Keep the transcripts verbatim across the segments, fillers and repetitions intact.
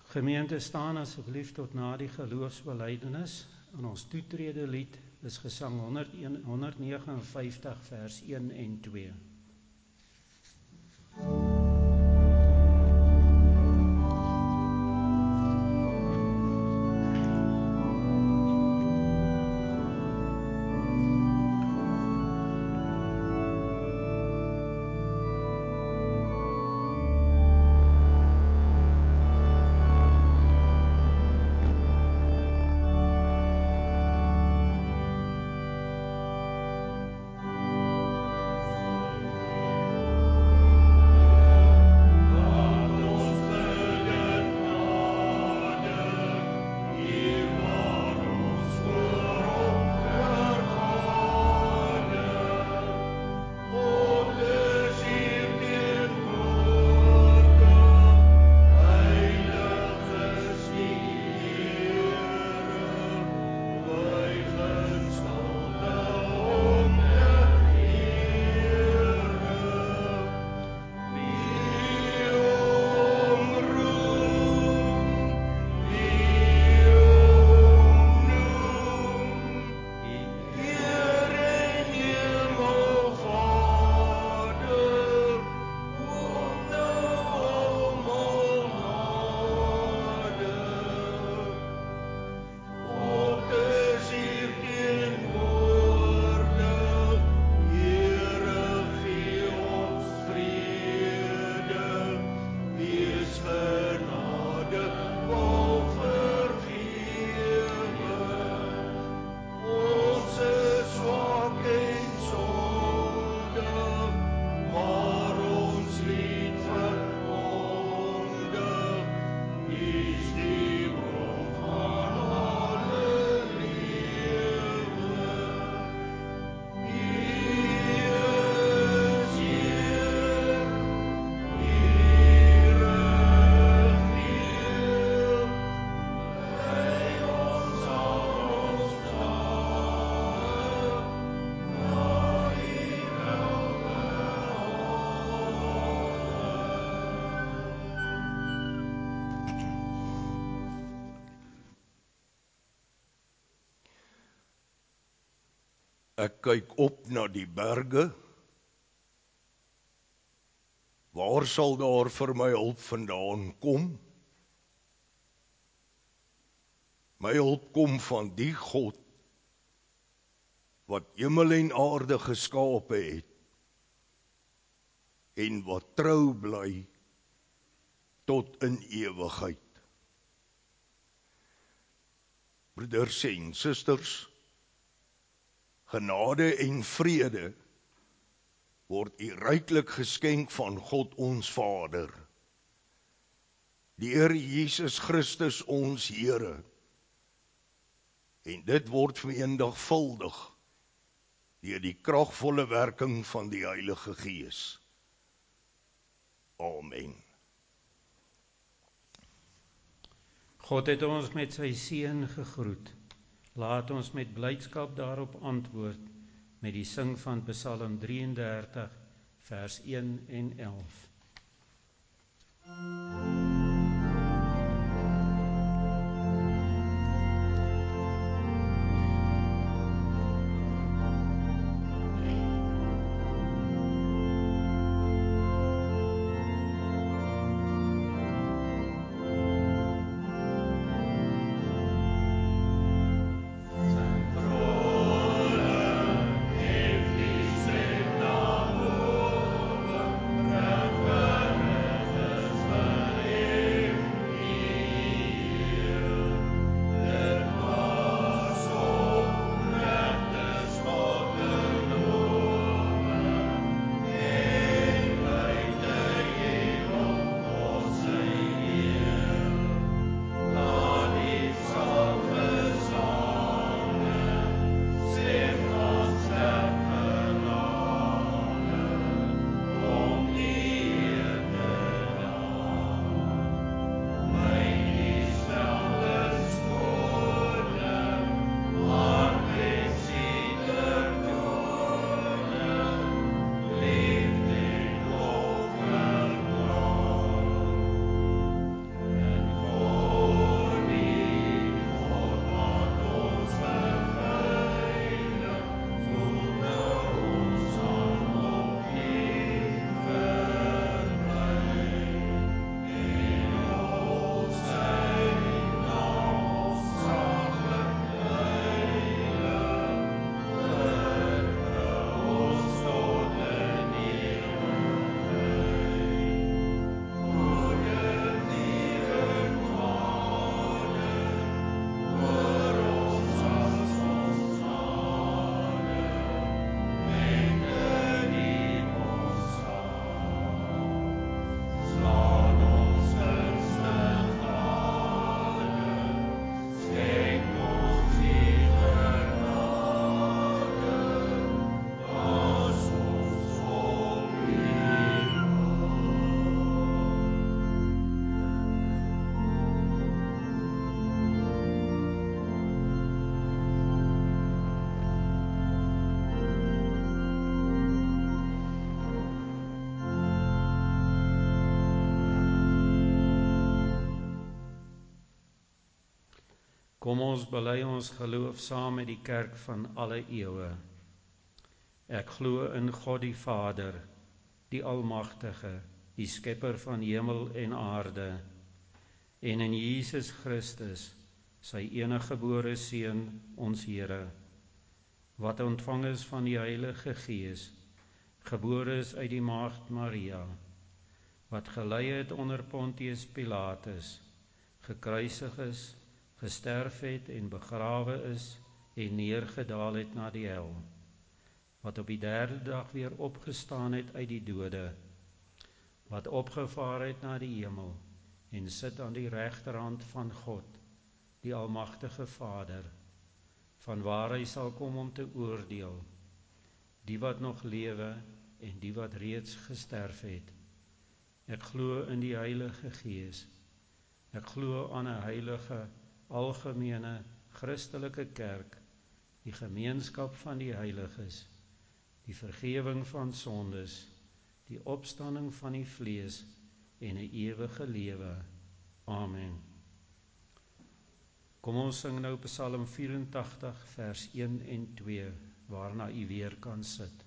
Gemeente, staan asseblief tot na die geloofsbelijdenis. En ons toetrede lied is gesang honderdnegenenvyftig vers een en twee. Ek kyk op na die berge. Waar sal daar vir my hulp vandaan kom? My hulp kom van die God wat hemel en aarde geskape het en wat trou bly tot in ewigheid. Broeders en susters, genade en vrede word u ryklik geskenk van God ons Vader, die Here Jesus Christus ons Here, en dit word vermenigvuldig deur die kragvolle werking van die Heilige Gees. Amen. God het ons met sy seën gegroet. Laat ons met blydskap daarop antwoord met die sing van Psalm drieëndertig, vers een en elf. Rechtvaardig is Kom ons bely ons geloof saam met die kerk van alle eeue. Ek glo in God die Vader, die Almagtige, die Skepper van hemel en aarde, en in Jesus Christus, sy eniggebore Seun, ons Here, wat ontvang is van die Heilige Gees, gebore is uit die Maagd Maria, wat gelei het onder Pontius Pilatus, gekruisig is, gesterf het en begrawe is en neergedaal het na die hel, wat op die derde dag weer opgestaan het uit die dode, wat opgevaar het na die hemel en sit aan die regterhand van God, die Almagtige Vader, vanwaar hy sal kom om te oordeel, die wat nog lewe en die wat reeds gesterf het. Ek glo in die Heilige Gees. Ek glo aan 'n heilige, algemene, Christelike kerk, die gemeenskap van die heiliges, die vergewing van sondes, die opstanding van die vlees en 'n ewige lewe. Amen. Kom ons sing nou Psalm vyerentagtig vers een en twee, waarna u weer kan sit.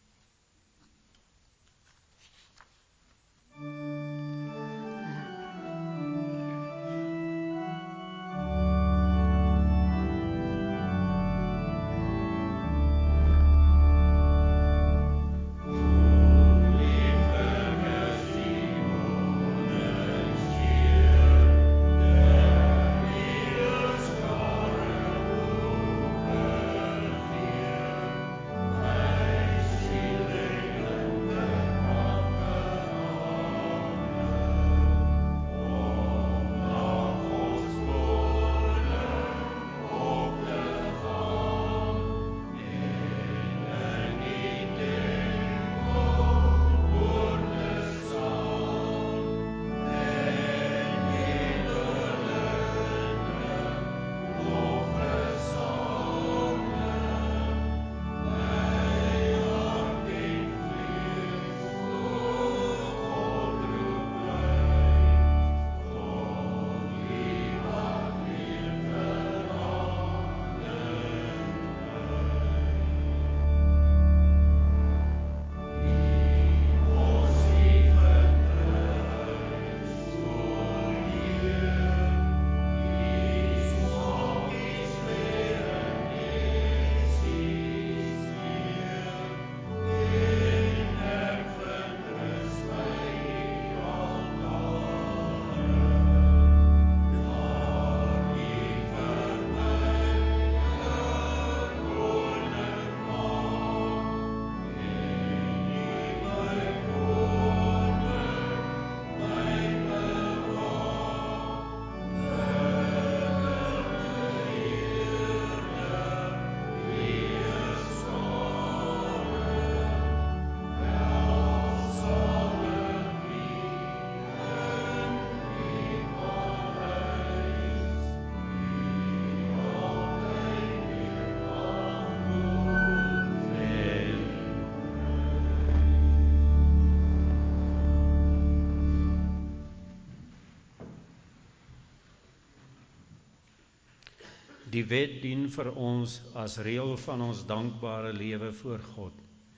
Die wet dien vir ons as reël van ons dankbare lewe voor God.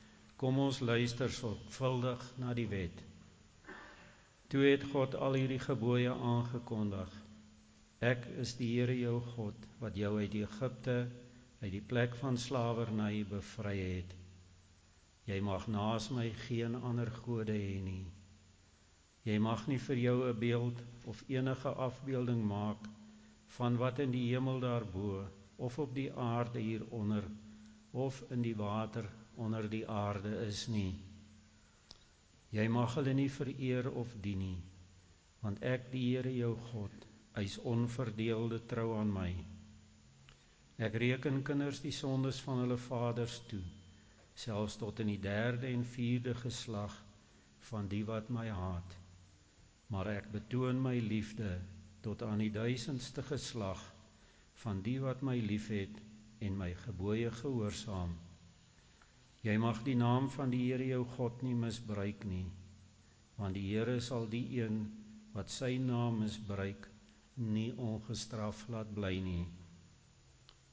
Kom ons luister sorgvuldig na die wet. Toe het God al hierdie gebooie aangekondig. Ek is die Here jou God, wat jou uit Egipte, uit die plek van slawerny bevry het. Jy mag naas my geen ander gode hê nie. Jy mag nie vir jou 'n beeld of enige afbeelding maak van wat in die hemel daarbo, of op die aarde hieronder, of in die water onder die aarde is nie. Jy mag hulle nie vereer of dien nie, want ek, die Here jou God, eis onverdeelde trou aan my. Ek reken kinders die sondes van hulle vaders toe, selfs tot in die derde en vierde geslag van die wat my haat. Maar ek betoon my liefde tot aan die duisendste geslag van die wat my liefhet en my gebooie gehoorsaam. Jy mag die naam van die Here jou God nie misbruik nie, want die Here sal die een wat sy naam misbruik nie ongestraf laat bly nie.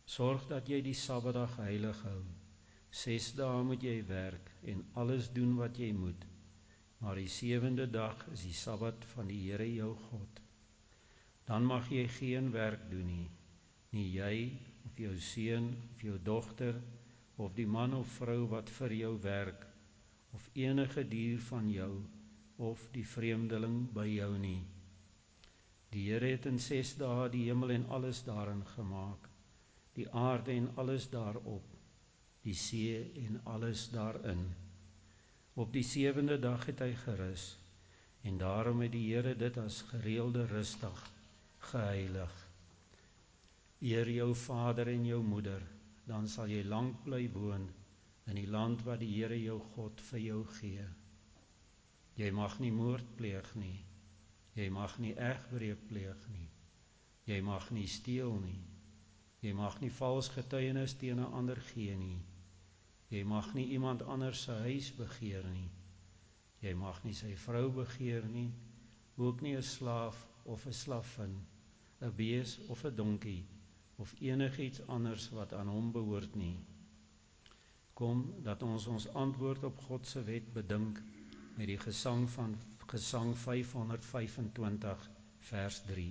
Sorg dat jy die Sabbatdag heilig hou. Ses dae moet jy werk en alles doen wat jy moet. Maar die sewende dag is die Sabbat van die Here jou God. Dan mag jy geen werk doen nie, nie jy of jou seun of jou dogter of die man of vrou wat vir jou werk of enige dier van jou of die vreemdeling by jou nie. Die Here het in ses dae die hemel en alles daarin gemaak, die aarde en alles daarop, die see en alles daarin. Op die sewende dag het hy gerus, en daarom het die Here dit as gereelde rusdag geheilig. Eer jou vader en jou moeder, dan sal jy lank bly woon in die land wat die Here jou God vir jou gee. Jy mag nie moord pleeg nie, jy mag nie egbreek pleeg nie, jy mag nie steel nie, jy mag nie vals getuienis teen 'n ander gee nie, jy mag nie iemand anders se huis begeer nie, jy mag nie sy vrou begeer nie, ook nie 'n slaaf of 'n slavin, 'n bees of 'n donkie, of enigiets anders wat aan hom behoort nie. Kom, dat ons ons antwoord op God se wet bedink met die gesang van Gesang vyfhonderdvyfentwintig vers drie.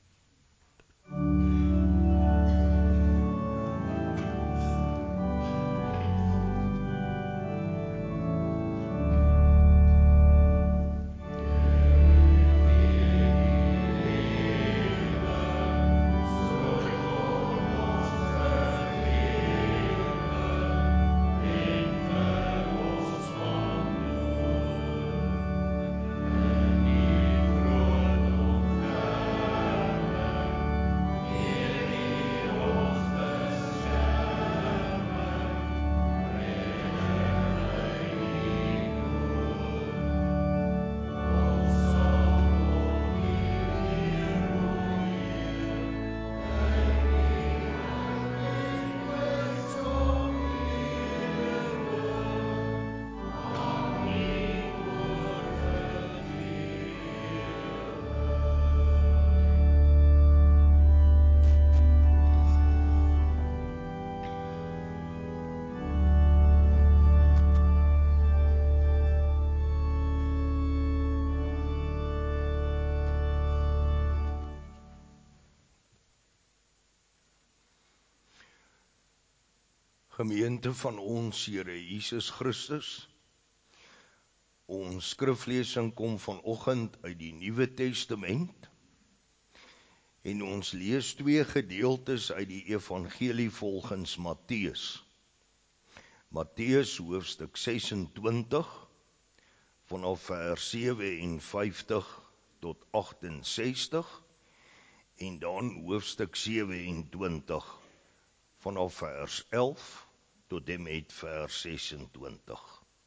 Gemeente van ons Here Jesus Christus, ons skriflesing kom vanoggend uit die Nuwe Testament en ons lees twee gedeeltes uit die Evangelie volgens Matteus. Matteus hoofstuk sesentwintig vanaf vers sewenvyftig tot agt-en-sestig en dan hoofstuk sewentwintig vanaf vers elf tot en met vers sesentwintig.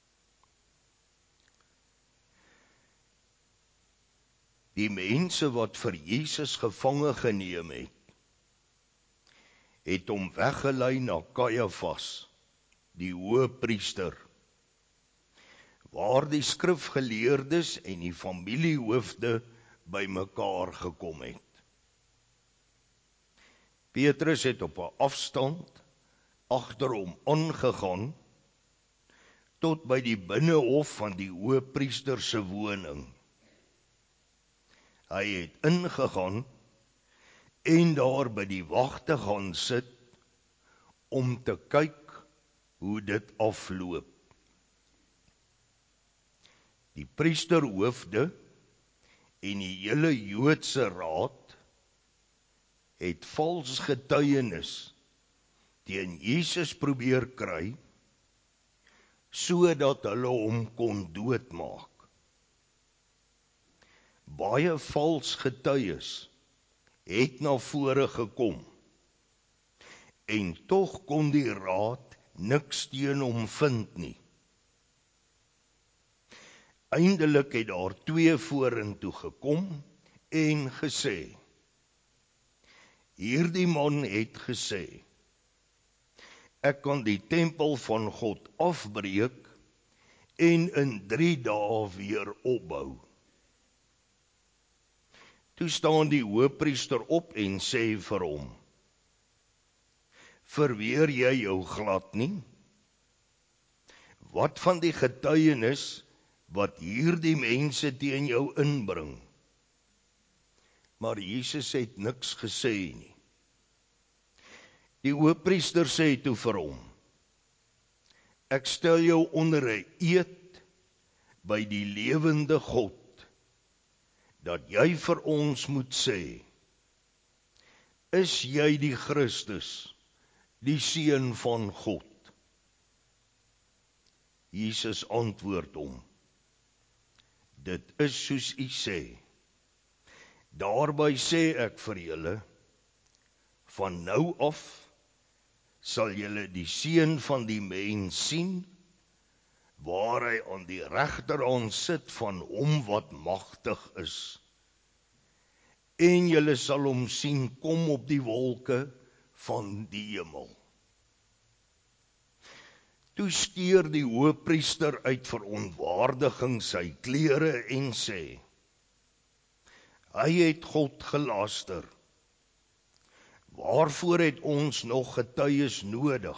Die mense wat vir Jesus gevange geneem het, het hom weggelei na Kajafas, die hoëpriester, waar die skrifgeleerdes en die familiehoofde bymekaar gekom het. Petrus het op 'n afstand agter hom aangegaan tot by die binnehof van die hoëpriester se woning. Hy het ingegaan en daar by die wagte gaan sit om te kyk hoe dit afloop. Die priesterhoofde en die hele Joodse raad het vals getuienis teen Jesus probeer kry, sodat hulle hom kon doodmaak. Baie vals getuies het na vore gekom, en tog kon die raad niks teen hom vind nie. Eindelik het daar twee vorentoe gekom en gesê, hierdie man het gesê, ek kan die tempel van God afbreek en in drie dae weer opbou. Toe staan die hoëpriester op en sê vir hom, verweer jy jou glad nie? Wat van die getuienis wat hierdie mense teen jou inbring? Maar Jesus het niks gesê nie. Die hoofpriester sê toe vir hom, ek stel jou onder 'n eed by die lewende God, dat jy vir ons moet sê, is jy die Christus, die Seun van God? Jesus antwoord hom, dit is soos u sê. Daarby sê ek vir julle, van nou af sal julle die Seun van die mens sien, waar hy aan die regterhand sit van hom wat magtig is. En julle sal hom sien kom op die wolke van die hemel. Toe skeur die hoofpriester uit verontwaardiging sy klere en sê, hy het God gelaster. Waarvoor het ons nog getuies nodig?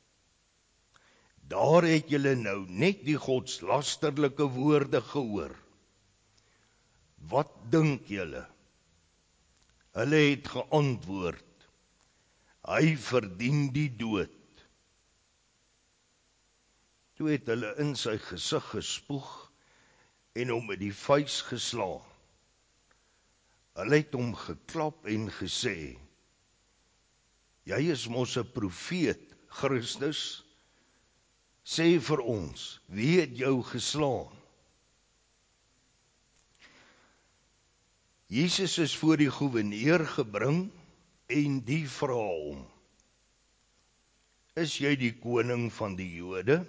Daar het julle nou net die godslasterlike woorde gehoor. Wat dink julle? Hulle het geantwoord, hy verdien die dood. Toe het hulle in sy gesig gespoeg en hom met die vuis geslaan. Hulle het hom geklap en gesê, jy is mos 'n profeet, Christus, sê vir ons, wie het jou geslaan? Jesus is voor die goewerneur gebring en die vra hom, is jy die koning van die Jode?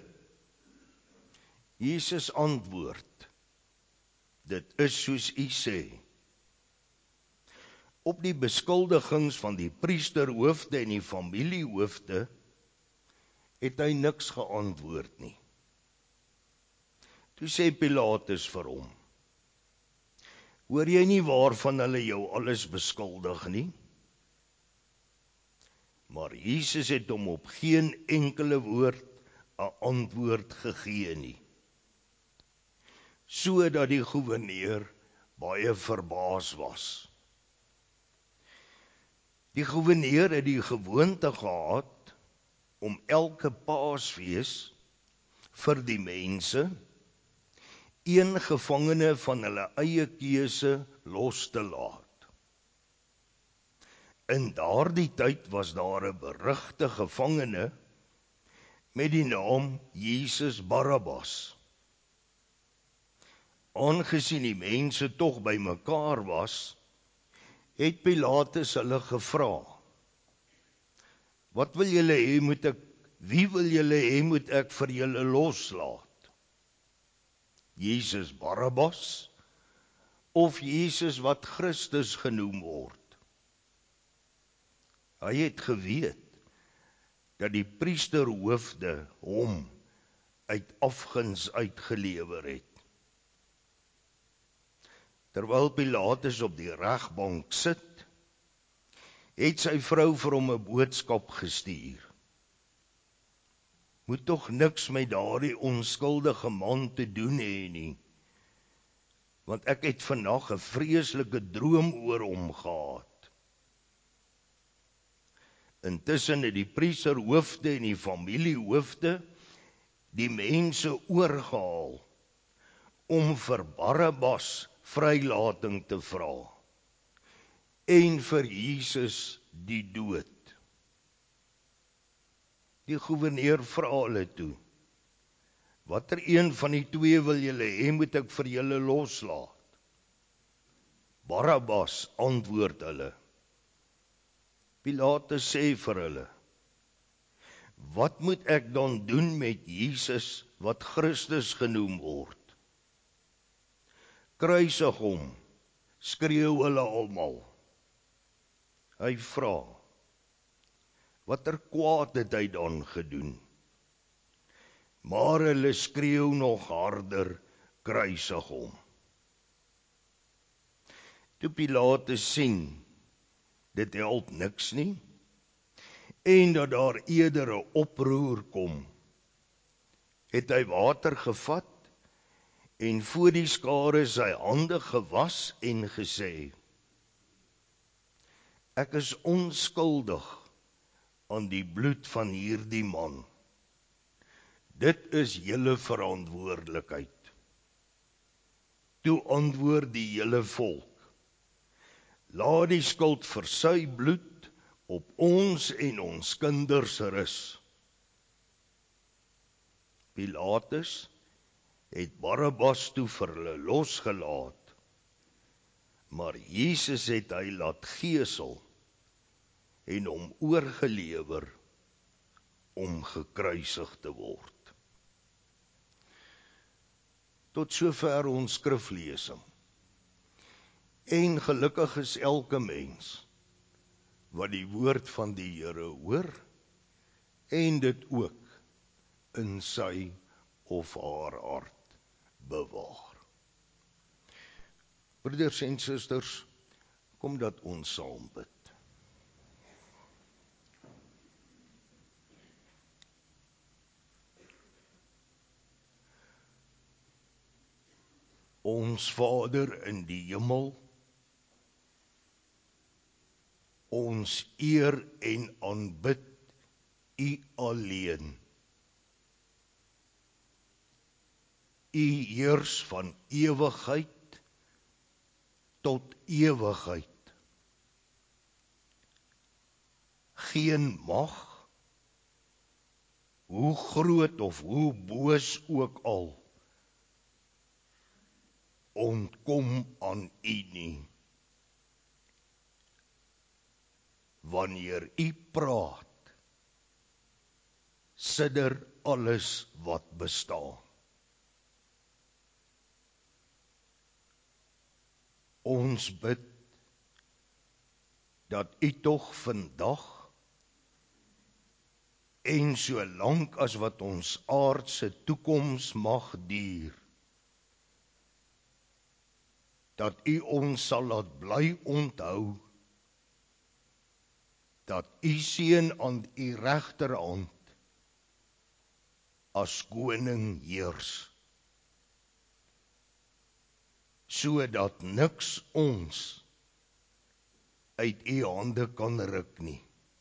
Jesus antwoord, dit is soos u sê. Op die beskuldigings van die priesterhoofde en die familiehoofde het hy niks geantwoord nie. Toe sê Pilatus vir hom, hoor jy nie waarvan hulle jou alles beskuldig nie? Maar Jesus het hom op geen enkele woord 'n antwoord gegee nie, sodat die goewerneur baie verbaas was. Die goewerneur het die gewoonte gehad om elke Paasfees vir die mense een gevangene van hulle eie keuse los te laat. In daardie tyd was daar 'n berugte gevangene met die naam Jesus Barabbas. Aangesien die mense tog by mekaar was, het Pilatus hulle gevra, wat wil julle hê moet ek, wie wil julle hê moet ek vir julle loslaat? Jesus Barabbas of Jesus wat Christus genoem word? Hy het geweet dat die priesterhoofde hom uit afguns uitgelewer het. Terwyl Pilatus op die regbank sit, het sy vrou vir hom 'n boodskap gestuur. Moet tog niks met daardie onskuldige man te doen hê nie, want ek het vandag 'n vreeslike droom oor hom gehad. Intussen het die priesterhoofde en die familiehoofde die mense oorgehaal om vir Barabbas vrylating te vra en vir Jesus die dood. Die goewerneur vra hulle toe, watter een van die twee wil julle hê moet ek vir julle loslaat? Barabbas, antwoord hulle. Pilatus sê vir hulle, wat moet ek dan doen met Jesus wat Christus genoem word? Kruisig hom, skreeu hulle almal. Hy vra, watter kwaad het hy dan gedoen? Maar hulle skreeu nog harder, kruisig hom. Toe Pilatus sien, dit help niks nie, en dat daar eerder 'n oproer kom, het hy water gevat en voor die skare sy hande gewas en gesê: Ek is onskuldig aan die bloed van hierdie man. Dit is julle verantwoordelikheid. Toe antwoord die hele volk: Laat die skuld vir sy bloed op ons en ons kinders rus. Pilatus het Barabbas toe vir hulle losgelaat, maar Jesus het hy laat gesel en hom oorgelewer om gekruisig te word. Tot sover ons skriflesing. En gelukkig is elke mens wat die woord van die Here hoor en dit ook in sy of haar hart bewaar. Broeders en susters, kom dat ons saam bid. Ons Vader in die hemel, ons eer en aanbid U alleen. U heers van ewigheid tot ewigheid. Geen mag, hoe groot of hoe boos ook al, ontkom aan U nie. Wanneer U praat, sidder alles wat bestaan. Ons bid dat U tog vandag en so lank as wat ons aardse toekoms mag duur, dat U ons sal laat bly onthou dat U seun aan U regterhand as koning heers, sodat niks ons uit U hande kan ruk nie.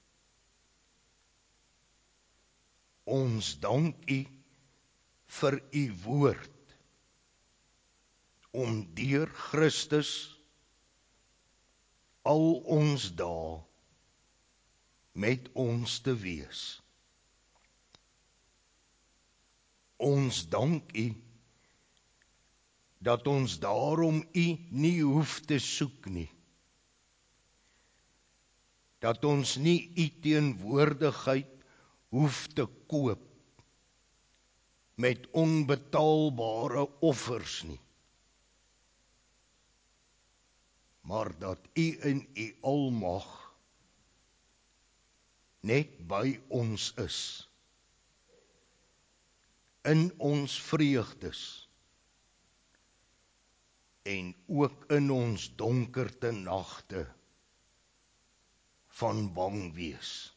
Ons dank U vir U woord, om deur Christus al ons dae met ons te wees. Ons dank U dat ons daarom U nie hoef te soek nie. Dat ons nie U teenwoordigheid hoef te koop met onbetaalbare offers nie. Maar dat U in U almag net by ons is, in ons vreugdes en ook in ons donkerte nagte van bang wees.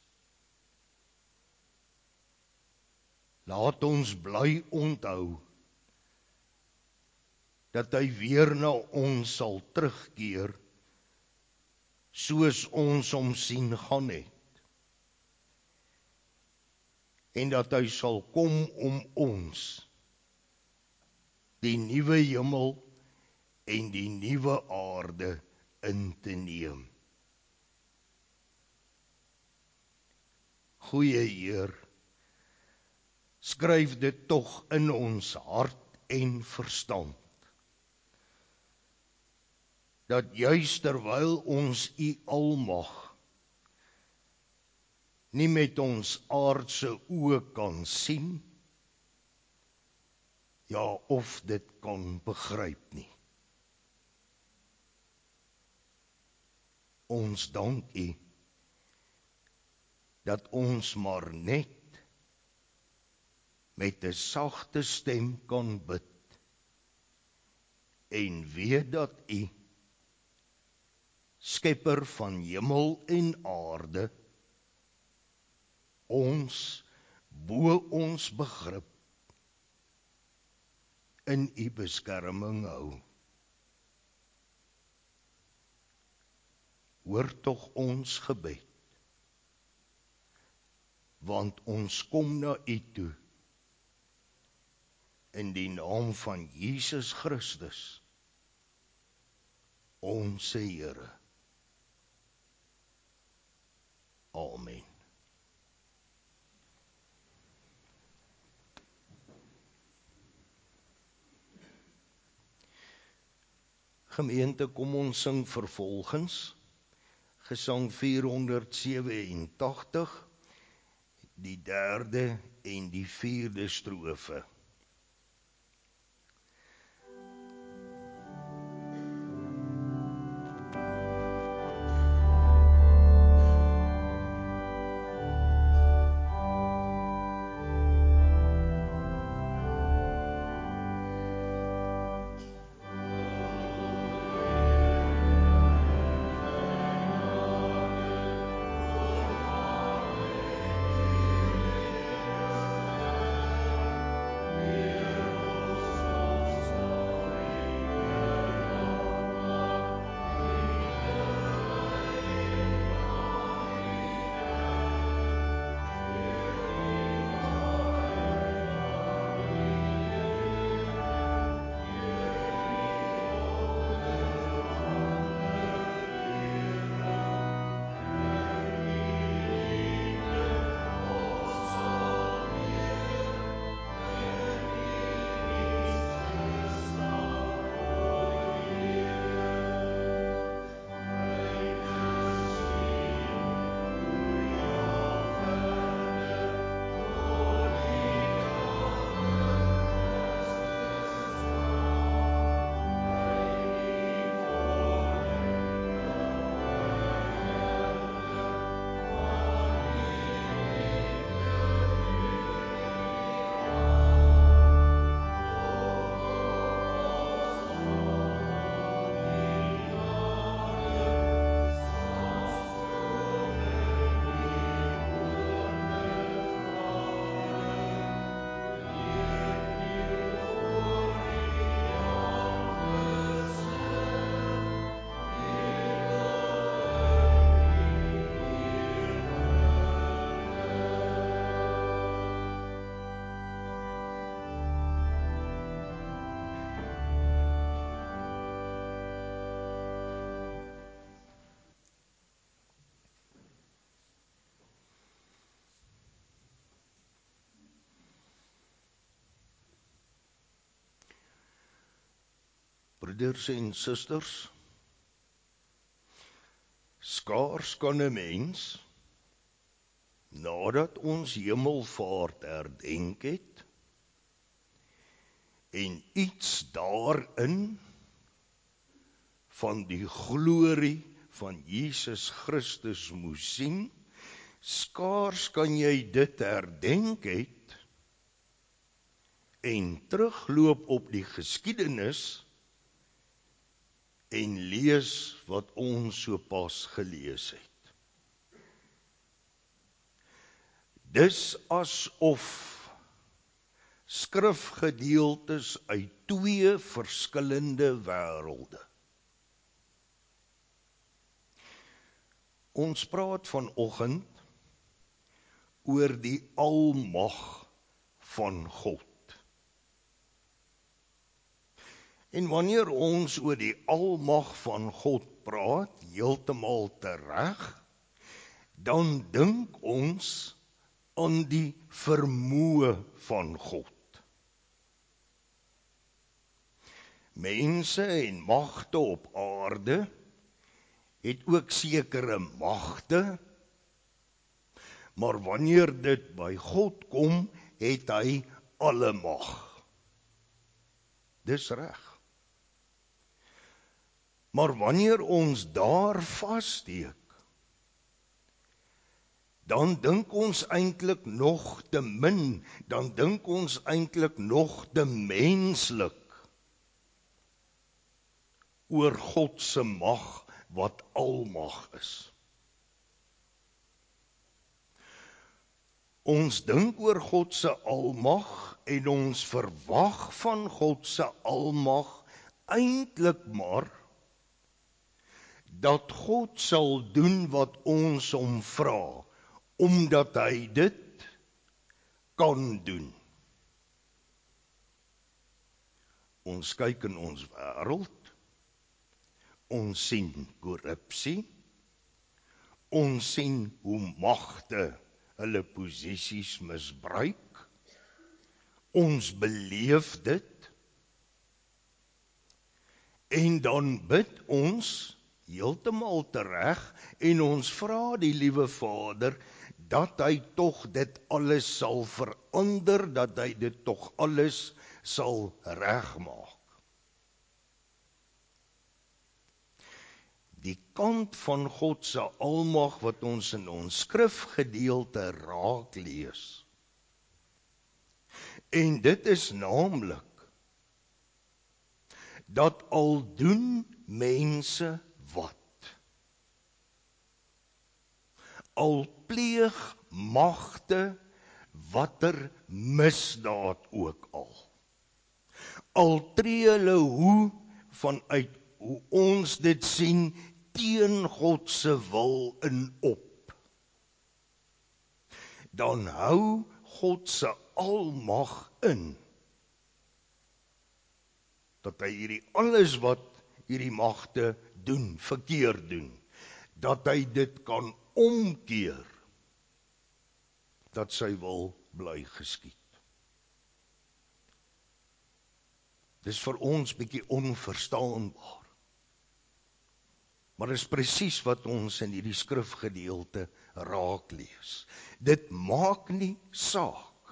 Laat ons bly onthou dat hy weer na ons sal terugkeer, soos ons hom sien gaan het, en dat hy sal kom om ons, die nuwe hemel en die nuwe aarde in te neem. Goeie Heer, skryf dit tog in ons hart en verstand, dat juist terwyl ons U almag nie met ons aardse oë kan sien, ja, of dit kan begryp nie. Ons dank U dat ons maar net met 'n sagte stem kan bid en weet dat U, Skepper van hemel en aarde, ons bo ons begrip in u beskerming hou. Hoor tog ons gebed, want ons kom na u toe, in die naam van Jesus Christus, onze Here. Amen. Gemeente, kom ons sing vervolgens Gesang vierhonderdsewenentagtig, die derde en die vierde strofe. Broeders en susters, skaars kan 'n mens, nadat ons hemelvaart herdenk het, en iets daarin van die glorie van Jesus Christus moes sien, skaars kan jy dit herdenk het, en terugloop op die geskiedenis, en lees wat ons so pas gelees het. Dis asof skrifgedeeltes uit twee verskillende wêrelde. Ons praat vanoggend oor die almag van God. En wanneer ons oor die almag van God praat, heeltemal tereg, dan dink ons aan die vermoë van God. Mense en magte op aarde het ook sekere magte, maar wanneer dit by God kom, het hy alle mag. Dis reg. Maar wanneer ons daar vassteek, dan dink ons eintlik nog te min, dan dink ons eintlik nog te menslik oor God se mag wat almag is. Ons dink oor God se almag en ons verwag van God se almag eintlik maar dat God sal doen wat ons hom vra, omdat hy dit kan doen. Ons kyk in ons wêreld, ons sien korrupsie, ons sien hoe magte hulle posisies misbruik, ons beleef dit, en dan bid ons heeltemal tereg, en ons vra die liewe Vader, dat hy tog dit alles sal verander, dat hy dit tog alles sal regmaak. Die kant van God se almag wat ons in ons skrifgedeelte raak lees. En dit is naamlik dat al doen mense wat, al pleeg magte watter misdaad ook al, al tree hulle hoe vanuit hoe ons dit sien teen God se wil in op, dan hou God se almag in, dat hy hierdie alles wat hierdie magte doen, verkeerd doen, dat hy dit kan omkeer, dat sy wil bly geskied. Dis vir ons bietjie onverstaanbaar. Maar is presies wat ons in hierdie skrifgedeelte raak lees. Dit maak nie saak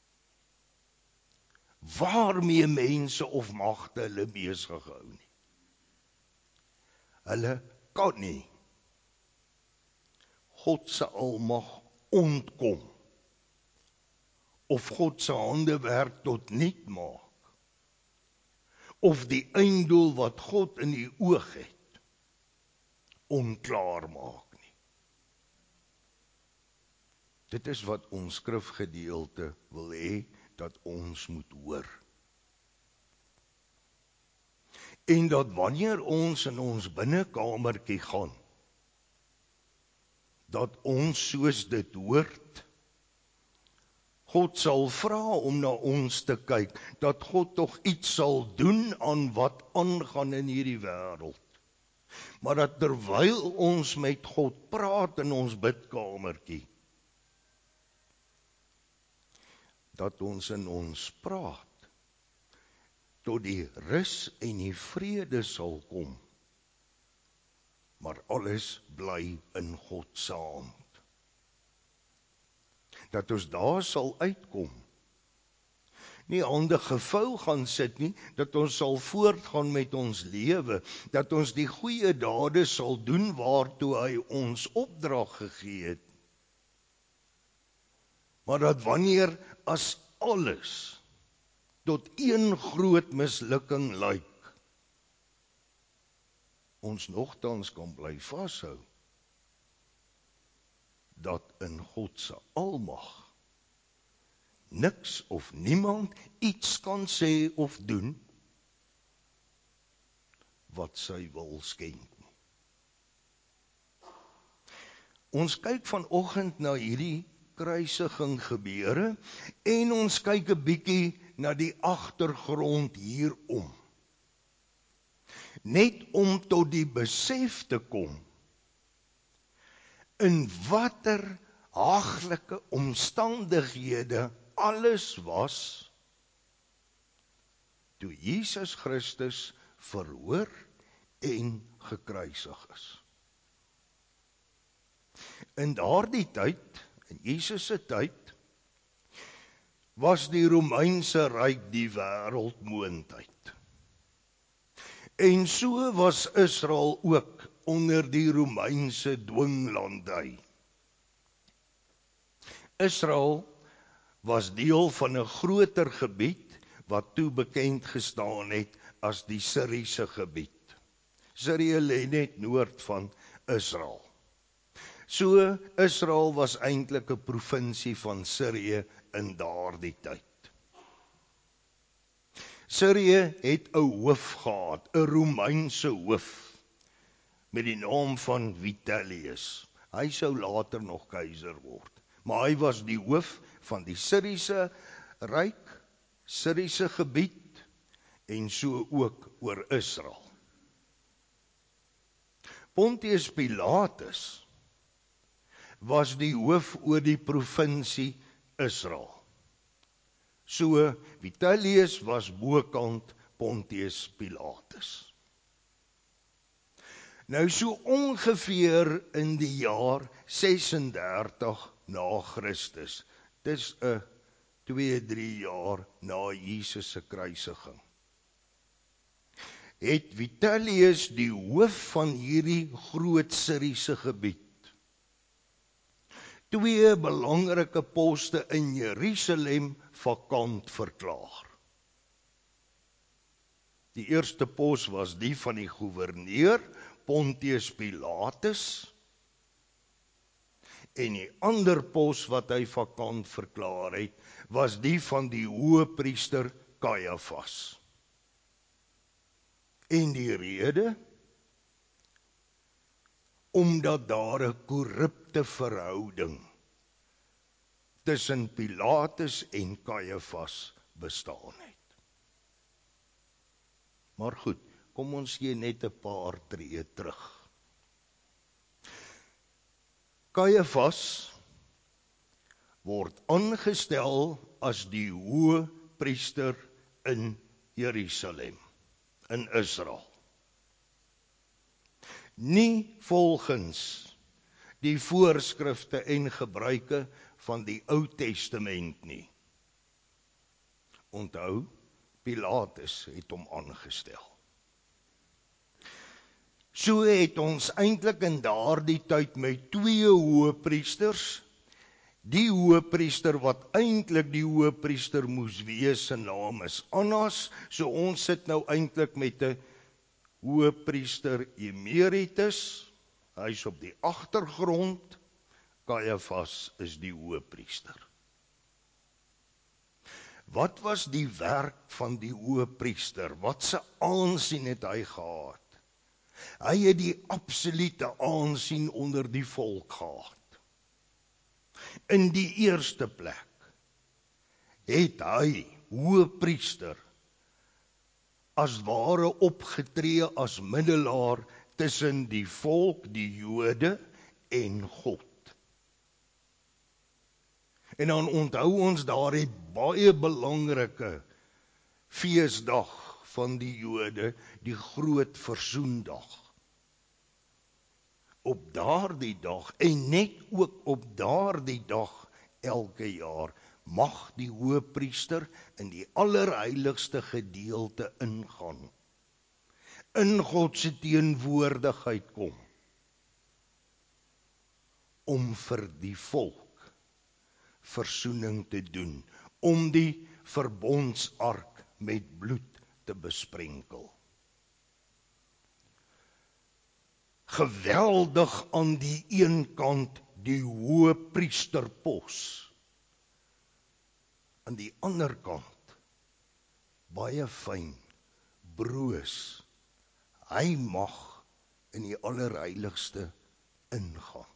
waarmee mense of magte hulle besig hou nie. Hulle kan nie God se almag ontkom, of God se hande werk tot niet maak, of die einddoel wat God in die oog het, onklaar maak nie. Dit is wat ons skrifgedeelte wil hê, dat ons moet hoor. En dat wanneer ons in ons binnekamertjie gaan, dat ons soos dit hoort, God sal vra om na ons te kyk, dat God tog iets sal doen aan wat aangaan in hierdie wêreld. Maar dat terwyl ons met God praat in ons bidkamertjie, dat ons in ons praat, tot die rus en die vrede sal kom, maar alles bly in God se hand. Dat ons daar sal uitkom, nie hande gevou gaan sit nie, dat ons sal voortgaan met ons lewe, dat ons die goeie dade sal doen waartoe hy ons opdrag gegee het. Maar dat wanneer as alles tot een groot mislukking lyk, ons nogtans kan bly vashou, dat in God se almag niks of niemand iets kan sê of doen wat sy wil skenk nie. Ons kyk vanoggend na hierdie kruisiging gebeure en ons kyk 'n bietjie na die agtergrond hierom. Net om tot die besef te kom in watter haaglike omstandighede alles was toe Jesus Christus verhoor en gekruisig is. In daardie tyd, in Jesus se tyd, was die Romeinse ryk die wêreldmoondheid. En so was Israel ook onder die Romeinse dwinglandy. Israel was deel van 'n groter gebied wat toe bekend gestaan het as die Siriëse gebied. Sirië lê net noord van Israel. So, Israel was eintlik 'n provinsie van Sirië in daardie tyd. Sirië het 'n hoof gehad, 'n Romeinse hoof, met die naam van Vitellius. Hy sou later nog keiser word, maar hy was die hoof van die Siriëse ryk, Siriëse gebied, en so ook oor Israel. Pontius Pilatus was die hoof oor die provinsie Israel. So, Vitellius was bokant Pontius Pilatus. Nou so ongeveer in die jaar sesendertig na Christus, dis 'n twee, drie jaar na Jesus se kruisiging, het Vitellius die hoof van hierdie groot Siriëse gebied twee belangrike poste in Jerusalem vakant verklaar. Die eerste pos was die van die goewerneur Pontius Pilatus, en die ander pos wat hy vakant verklaar het, was die van die hoëpriester Caiaphas. En die rede? Omdat daar 'n korrupte verhouding tussen Pilatus en Caiaphas bestaan het. Maar goed, kom ons gee net 'n paar tree terug. Caiaphas word aangestel as die hoëpriester in Jerusalem, in Israel. Nie volgens die voorskrifte en gebruike van die Ou Testament nie. Onthou, Pilatus het hom aangestel. So het ons eintlik in daardie tyd met twee hoëpriesters, die hoëpriester wat eintlik die hoëpriester moes wees, se naam is Annas, so ons sit nou eintlik met 'n hoëpriester emeritus, hy is op die agtergrond, Caiaphas is die hoëpriester. Wat was die werk van die hoëpriester? Wat se aansien het hy gehad? Hy het die absolute aansien onder die volk gehad. In die eerste plek het hy, hoëpriester, as ware opgetree as middelaar tussen die volk, die Jode en God. En dan onthou ons daar het baie belangrike feesdag van die Jode, die groot versoendag. Op daardie dag, en net ook op daardie dag elke jaar, mag die hoëpriester in die allerheiligste gedeelte ingaan, in God se teenwoordigheid kom, om vir die volk versoening te doen, om die verbondsark met bloed te besprenkel. Geweldig aan die een kant die hoëpriesterpos, aan die ander kant baie fyn, broos, hy mag in die allerheiligste ingaan.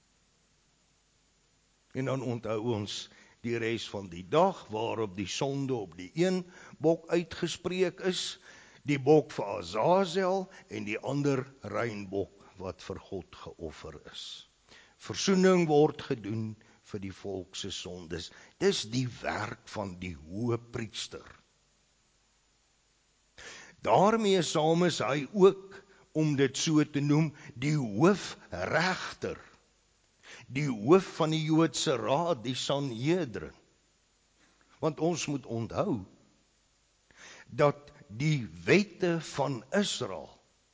En dan onthou ons die res van die dag, waarop die sonde op die een bok uitgespreek is, die bok vir Azazel en die ander rynbok wat vir God geoffer is. Versoening word gedoen vir die volk se sondes. Dis die werk van die hoëpriester. Daarmee saam is hy ook, om dit so te noem, die hoofregter, die hoof van die Joodse raad, die Sanhedrin. Want ons moet onthou, dat die wette van Israel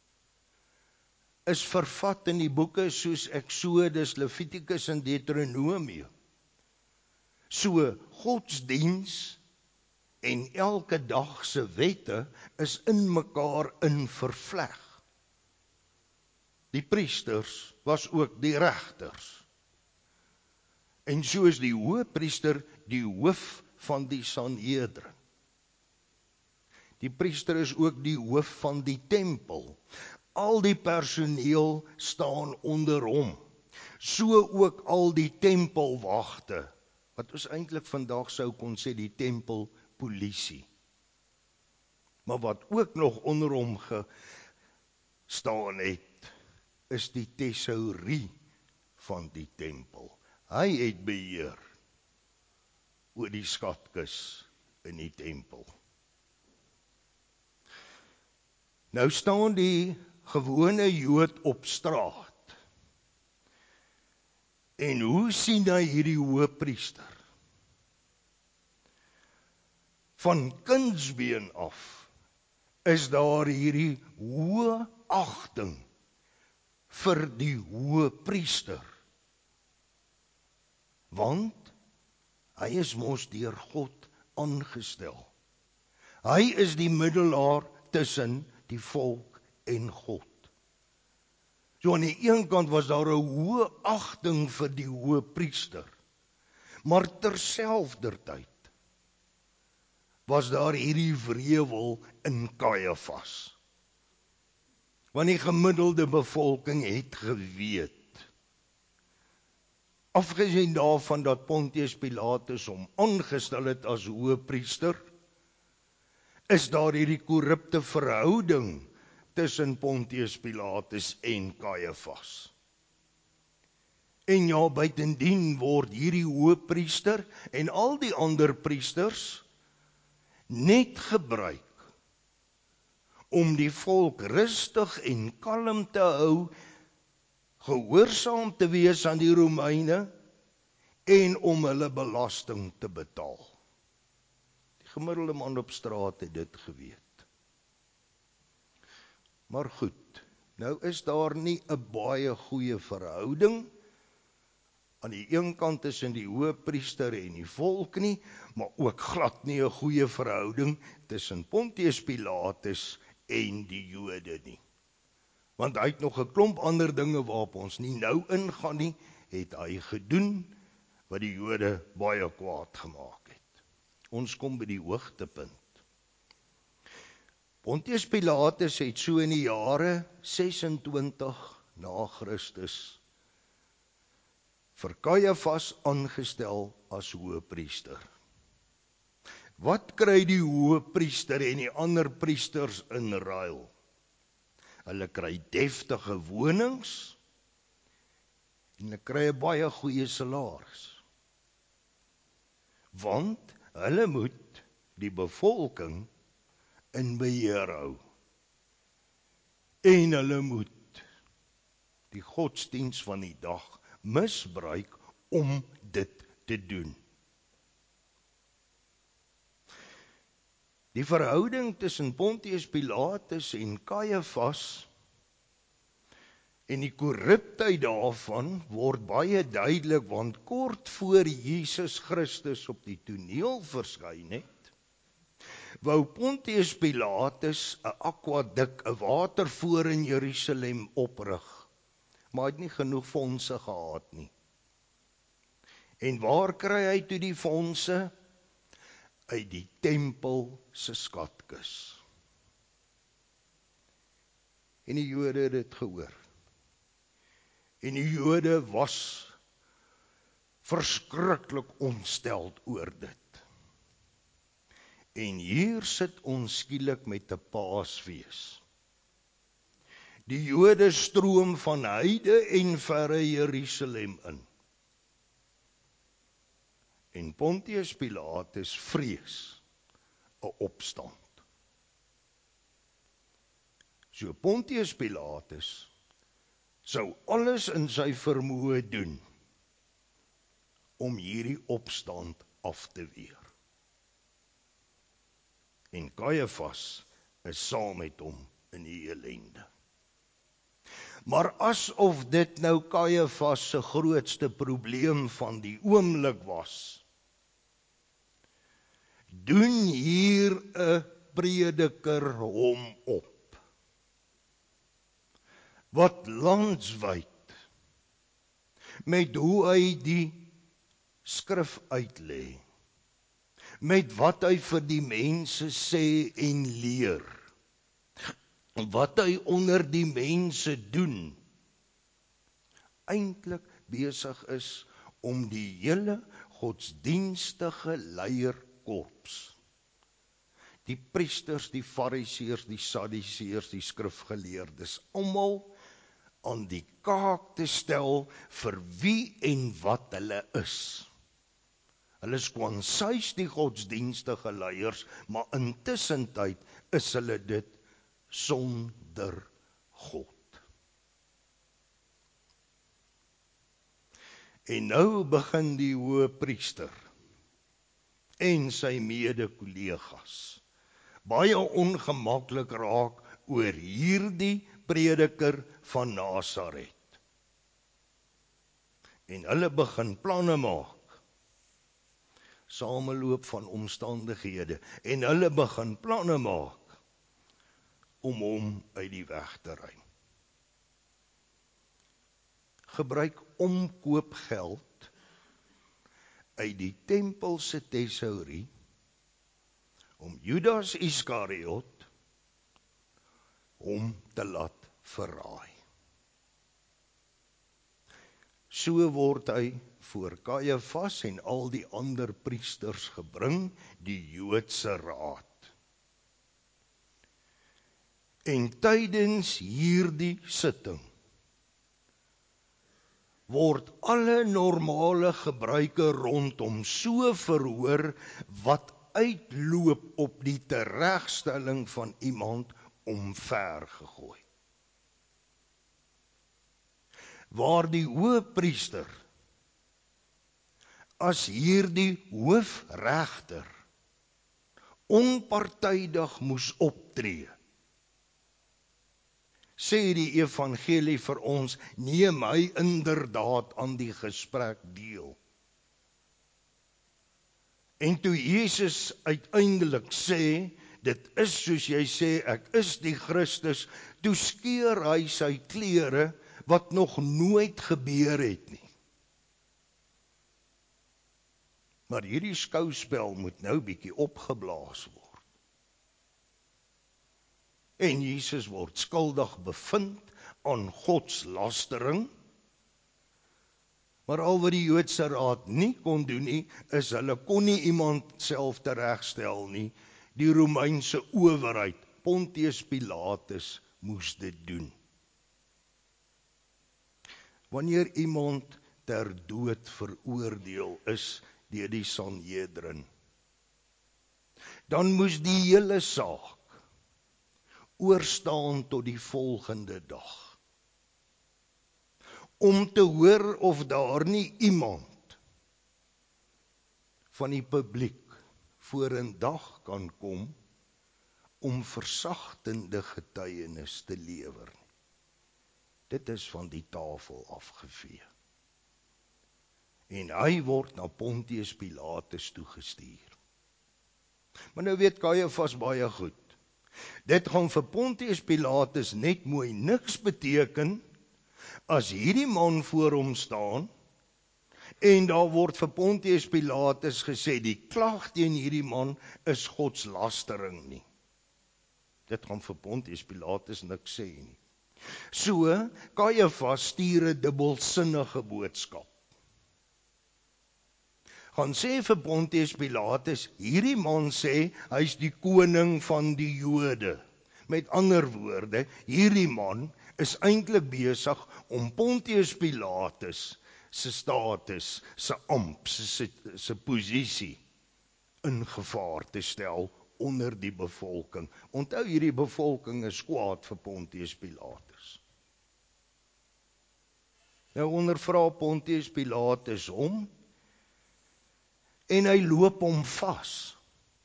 is vervat in die boeke soos Exodus, Levitikus en Deuteronomium. So, godsdiens en elke dag se wette is in mekaar in vervleg. Die priesters was ook die regters. En so is die hoëpriester die hoof van die Sanhedrin. Die priester is ook die hoof van die tempel. Al die personeel staan onder hom. So ook al die tempelwagte, wat ons eintlik vandag sou kon sê die tempelpolisie. Maar wat ook nog onder hom gestaan het, is die tesourie van die tempel. Hy het beheer oor die skatkis in die tempel. Nou staan die gewone Jood op straat. En hoe sien hy hierdie hoëpriester? Van kindsbeen af is daar hierdie hoë agting vir die hoëpriester. Want hy is mos deur God aangestel. Hy is die middelaar tussen die volk en God. So aan die een kant was daar 'n hoë agting vir die hoëpriester, maar terselfdertyd was daar hierdie wrevel in Kajafas. Want die gemiddelde bevolking het geweet, afgesien daarvan dat Pontius Pilatus hom aangestel het as hoëpriester, is daar hierdie korrupte verhouding tussen Pontius Pilatus en Kajafas. En ja, buitendien word hierdie hoëpriester en al die ander priesters net gebruik om die volk rustig en kalm te hou, gehoorsaam te wees aan die Romeine en om hulle belasting te betaal. Die gemiddelde man op straat het dit geweet. Maar goed, nou is daar nie 'n baie goeie verhouding aan die een kant tussen die hoëpriester en die volk nie, maar ook glad nie 'n goeie verhouding tussen Pontius Pilatus en die Jode nie. Want hy het nog 'n klomp ander dinge waarop ons nie nou ingaan nie, het hy gedoen wat die Jode baie kwaad gemaak het. Ons kom by die hoogtepunt. Pontius Pilatus het so in die jare sesentwintig na Christus vir Kajafas aangestel as hoëpriester. Wat kry die hoëpriester en die ander priesters in ruil? Hulle kry deftige wonings en hulle kry 'n baie goeie salaris. Want hulle moet die bevolking in beheer hou. En hulle moet die godsdiens van die dag misbruik om dit te doen. Die verhouding tussen Pontius Pilatus en Kajafas en die korruptheid daarvan word baie duidelik, want kort voor Jesus Christus op die toneel verskyn het, wou Pontius Pilatus 'n aquaduct, 'n watervoor in Jerusalem oprig, maar hy het nie genoeg fondse gehad nie. En waar kry hy toe die fondse? Uit die tempel se skatkis. En die Jode het dit gehoor. En die Jode was verskriklik ontsteld oor dit. En hier sit ons skielik met 'n Paasfees. Die Jode stroom van heide en verre Jerusalem in. En Pontius Pilatus vrees 'n opstand. So Pontius Pilatus sou alles in sy vermoë doen om hierdie opstand af te weer. En Kajafas is saam met hom in die ellende. Maar asof dit nou Kajafas se grootste probleem van die oomblik was, doen hier 'n prediker hom op. wat landswyd met hoe hy die skrif uitlê, met wat hy vir die mense sê en leer, wat hy onder die mense doen, eintlik besig is om die hele godsdienstige leierkorps, die priesters, die fariseërs, die sadduseërs, die skrifgeleerdes, almal aan die kaak te stel vir wie en wat hulle is. Hulle is kwansuis die godsdienstige leiers, maar intussentyd is hulle dit sonder God. En nou begin die hoëpriester en sy mede-kollegas baie ongemaklik raak oor hierdie prediker van Nasaret. En hulle begin planne maak, sameloop van omstandighede, en hulle begin planne maak om hom uit die weg te ruim. Gebruik omkoopgeld uit die tempelse tesourie om Judas Iskariot om te laat verraai. So word hy voor Kajafas en al die ander priesters gebring, die Joodse raad. En tydens hierdie sitting word alle normale gebruike rondom so verhoor wat uitloop op die teregstelling van iemand omver gegooi. Waar die hoëpriester as hierdie hoofregter onpartydig moes optree, sê die evangelie vir ons, neem hy inderdaad aan die gesprek deel. En toe Jesus uiteindelik sê, dit is soos jy sê, ek is die Christus, toe skeur hy sy klere, wat nog nooit gebeur het nie. Maar hierdie skouspel moet nou bietjie opgeblaas word. En Jesus word skuldig bevind aan godslastering, maar al wat die Joodse raad nie kon doen nie, is hulle kon nie iemand self teregstel nie. Die Romeinse owerheid, Pontius Pilatus, moes dit doen. Wanneer iemand ter dood veroordeel is deur die Sanhedrin, dan moes die hele saak oorstaan tot die volgende dag, om te hoor of daar nie iemand van die publiek voor 'n dag kan kom om versagtende getuienis te lewer. Dit is van die tafel afgevee. En hy word na Pontius Pilatus toegestuur. Maar nou weet Kajafas baie goed. Dit gaan vir Pontius Pilatus net mooi niks beteken as hierdie man voor hom staan en daar word vir Pontius Pilatus gesê die klag teen hierdie man is godslastering nie. Dit gaan vir Pontius Pilatus niks sê nie. So, Kajafas stuur 'n dubbelsinnige boodskap. Gaan sê vir Pontius Pilatus, hierdie man sê, hy's die koning van die Jode. Met ander woorde, hierdie man is eintlik besig om Pontius Pilatus se status, se amp, se, se posisie in gevaar te stel onder die bevolking. Onthou, hierdie bevolking is kwaad vir Pontius Pilatus. Nou ondervra Pontius Pilatus hom, en hy loop hom vas,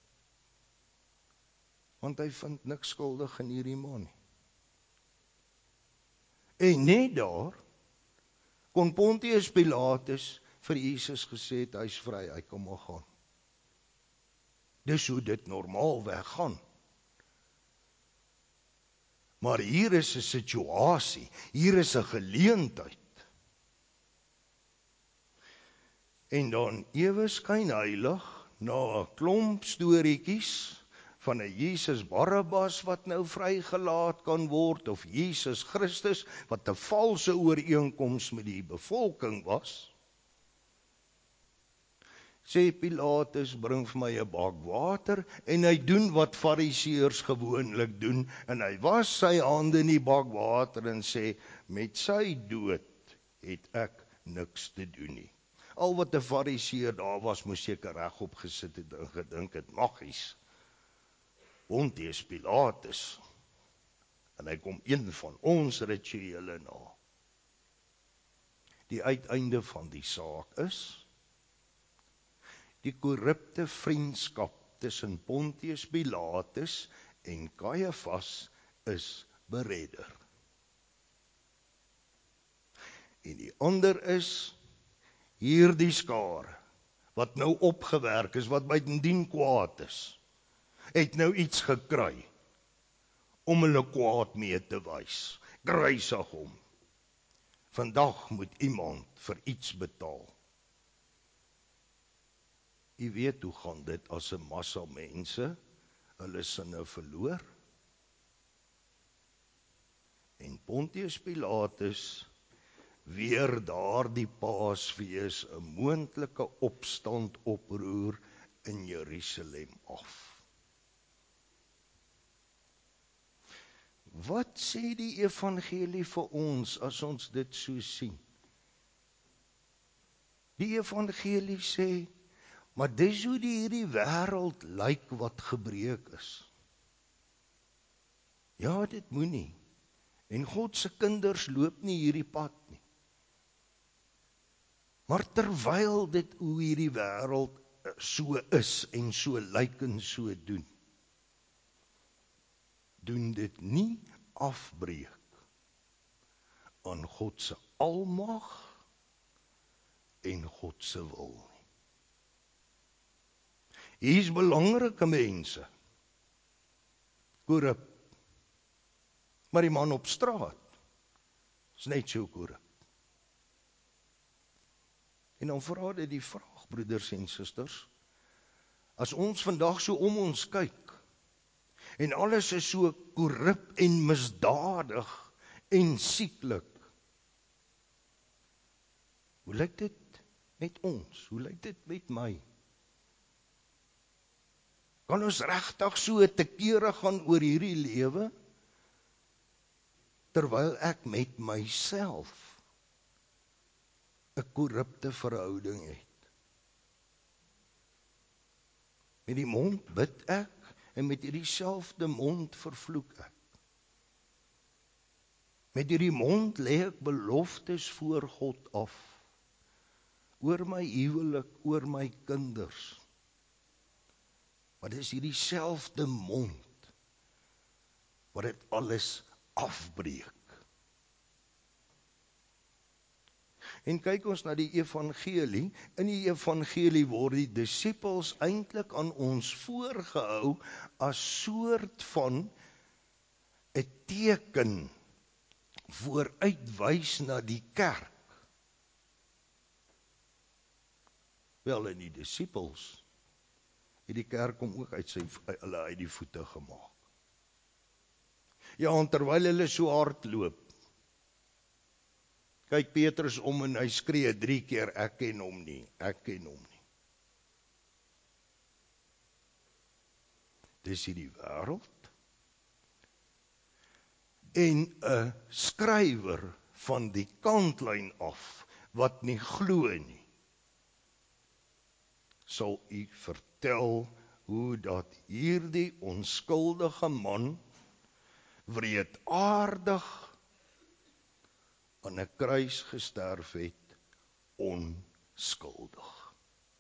want hy vind niks skuldig in hierdie man nie. En net daar kon Pontius Pilatus vir Jesus gesê het, hy is vry, hy kan maar gaan. Dis hoe dit normaalweg gaan. Maar hier is 'n situasie, hier is 'n geleentheid. En dan ewe skynheilig, na 'n klomp storieetjies van 'n Jesus Barabbas wat nou vrygelaat kan word, of Jesus Christus wat 'n valse ooreenkoms met die bevolking was, sê Pilatus, bring vir my 'n bak water, en hy doen wat fariseërs gewoonlik doen, en hy was sy hande in die bak water en sê, met sy dood het ek niks te doen nie. Al wat 'n fariseër daar was, moes seker regop gesit het en gedink het, maggies, Pontius Pilatus, en hy kom een van ons rituele na. Die uiteinde van die saak is, die korrupte vriendskap tussen Pontius Pilatus en Caiaphas is beredder. En die ander is, hierdie skare, wat nou opgewerk is, wat buitendien kwaad is, het nou iets gekry, om hulle kwaad mee te wys. Kruisig hom. Vandag moet iemand vir iets betaal. U weet hoe gaan dit as 'n massa mense hulle sinne verloor? En Pontius Pilatus weer daardie Paasfees 'n moontlike opstand oproer in Jerusalem af. Wat sê die evangelie vir ons as ons dit so sien? Die evangelie sê, maar dis hoe die hierdie wêreld lyk wat gebreek is. Ja, dit moenie. En God se kinders loop nie hierdie pad nie. Maar terwyl dit hoe hierdie wêreld so is en so lyk en so doen, doen dit nie afbreek aan God se almag en God se wil nie. Hier is belangrike mense, korrup, maar die man op straat is net so korrup. En dan vra dit die vraag, broeders en susters, as ons vandag so om ons kyk, en alles is so korrup en misdadig en sieklik, hoe lyk dit met ons? Hoe lyk dit met my? Kan ons regtig so te kere gaan oor hierdie lewe, terwyl ek met myself 'n korrupte verhouding het? Met die mond bid ek, en met hierdie selfde mond vervloek ek. Met hierdie mond lê ek beloftes voor God af, oor my huwelik, oor my kinders. Maar dis hierdie selfde mond wat dit alles afbreek. En kyk ons na die evangelie, in die evangelie word die disippels eintlik aan ons voorgehou as soort van 'n teken vooruitwys na die kerk. Wel, en die disippels het die kerk hom ook uit sy hulle uit die voete gemaak. Ja, en terwyl hulle so hard loop, kyk Petrus om en hy skree drie keer, ek ken hom nie, ek ken hom nie. Dis hierdie wêreld, en 'n skrywer van die kantlyn af, wat nie glo nie, sal u vertel hoe dat hierdie onskuldige man wreedaardig aan 'n kruis gesterf het, onskuldig.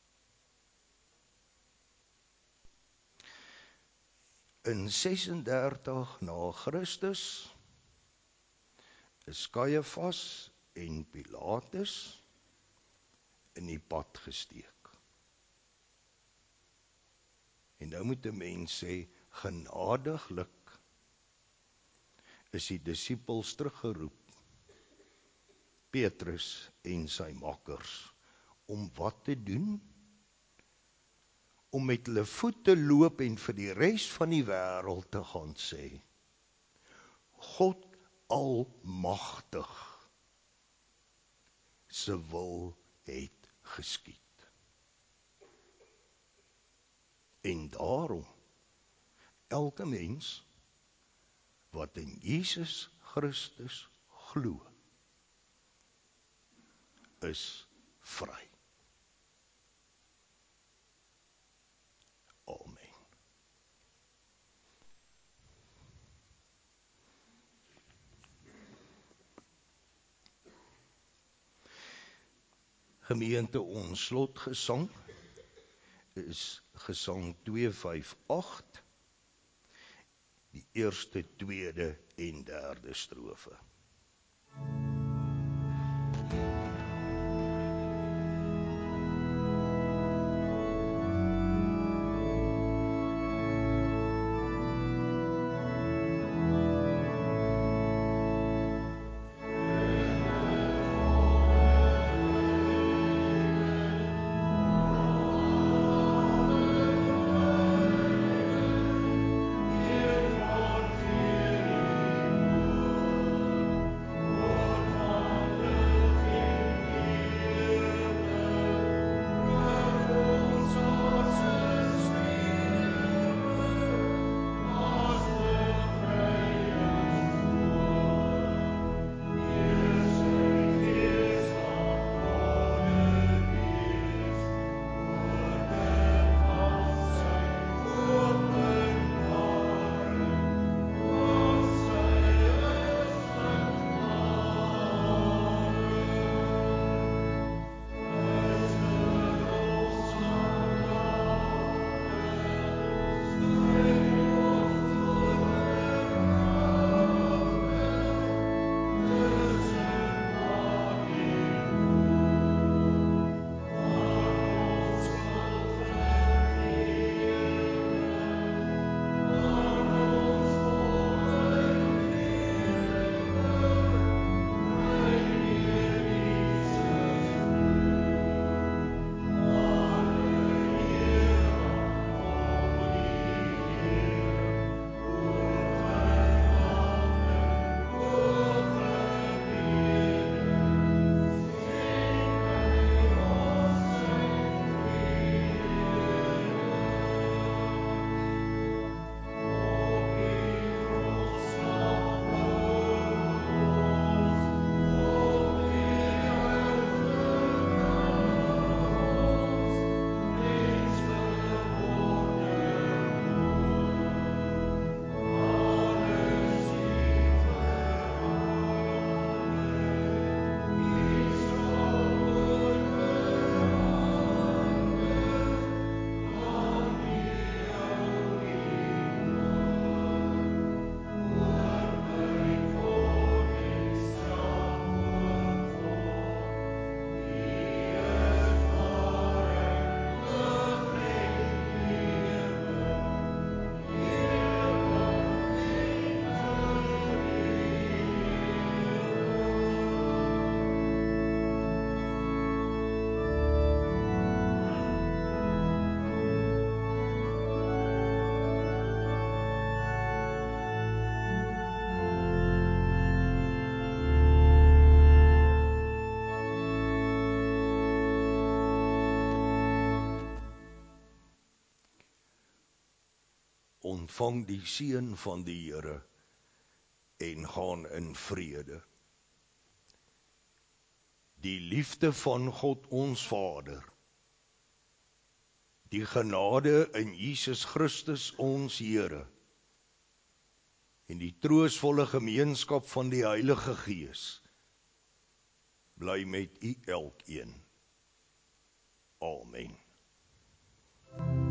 In sesendertig na Christus is Caiaphas en Pilatus in die pad gesteek. En nou moet 'n mens sê, genadiglik is die disippels teruggeroep, Petrus en sy makkers, om wat te doen? Om met hulle voet te loop en vir die res van die wêreld te gaan sê, God almagtig, se wil het geskied. En daarom, elke mens wat in Jesus Christus glo, is vry. Amen. Gemeente, ons slotgesang is gesang twee vyf agt, die eerste, tweede en derde strofe. Ontvang die seën van die Here en gaan in vrede. Die liefde van God ons Vader, die genade in Jesus Christus ons Here en die troostvolle gemeenskap van die Heilige Gees bly met u elkeen. Amen.